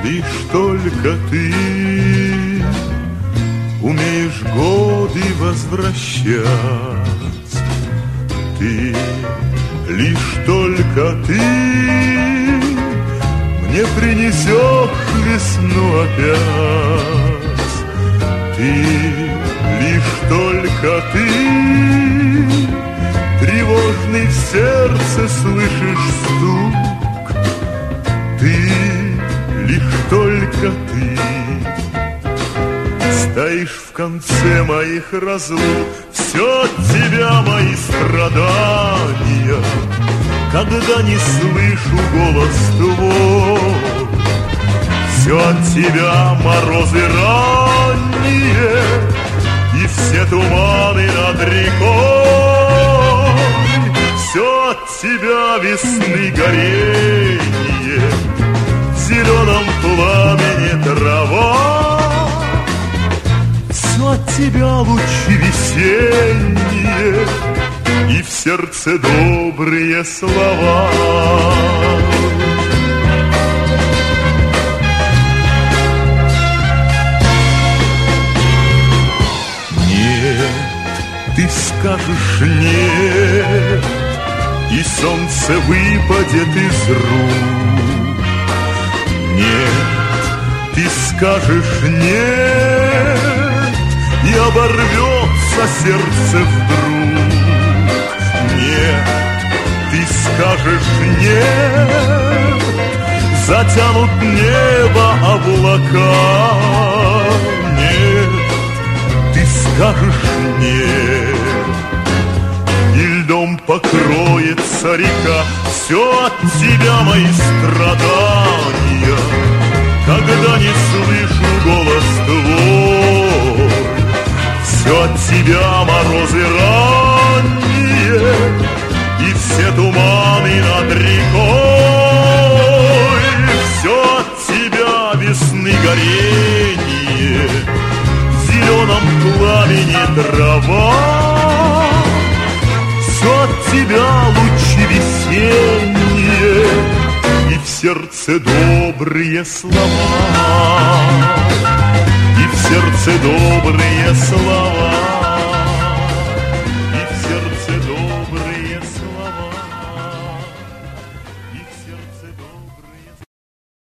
Лишь только ты умеешь годы возвращать. Ты, лишь только ты мне принесешь весну опять. Ты, лишь только ты тревожный в сердце слышишь стук. Ты, лишь только ты стоишь в конце моих разлук. Все от тебя мои страдания, когда не слышу голос твой. Все от тебя морозы ранние и все туманы над рекой. Все от тебя весны горение, в зеленом пламени трава. Все от тебя лучи весенние и в сердце добрые слова. Нет, ты скажешь нет, и солнце выпадет из рук. Нет, ты скажешь нет, и оборвется сердце вдруг. Нет, ты скажешь нет, затянут небо облака. Нет, ты скажешь нет, и льдом покроется река. Все от тебя мои страдания, когда не слышу голос твой. Все от тебя морозы ранние и все туманы над рекой. Все от тебя весны горение, в зеленом пламени трава. Все от тебя лучи весенние и в сердце добрые слова. И в сердце добрые слова.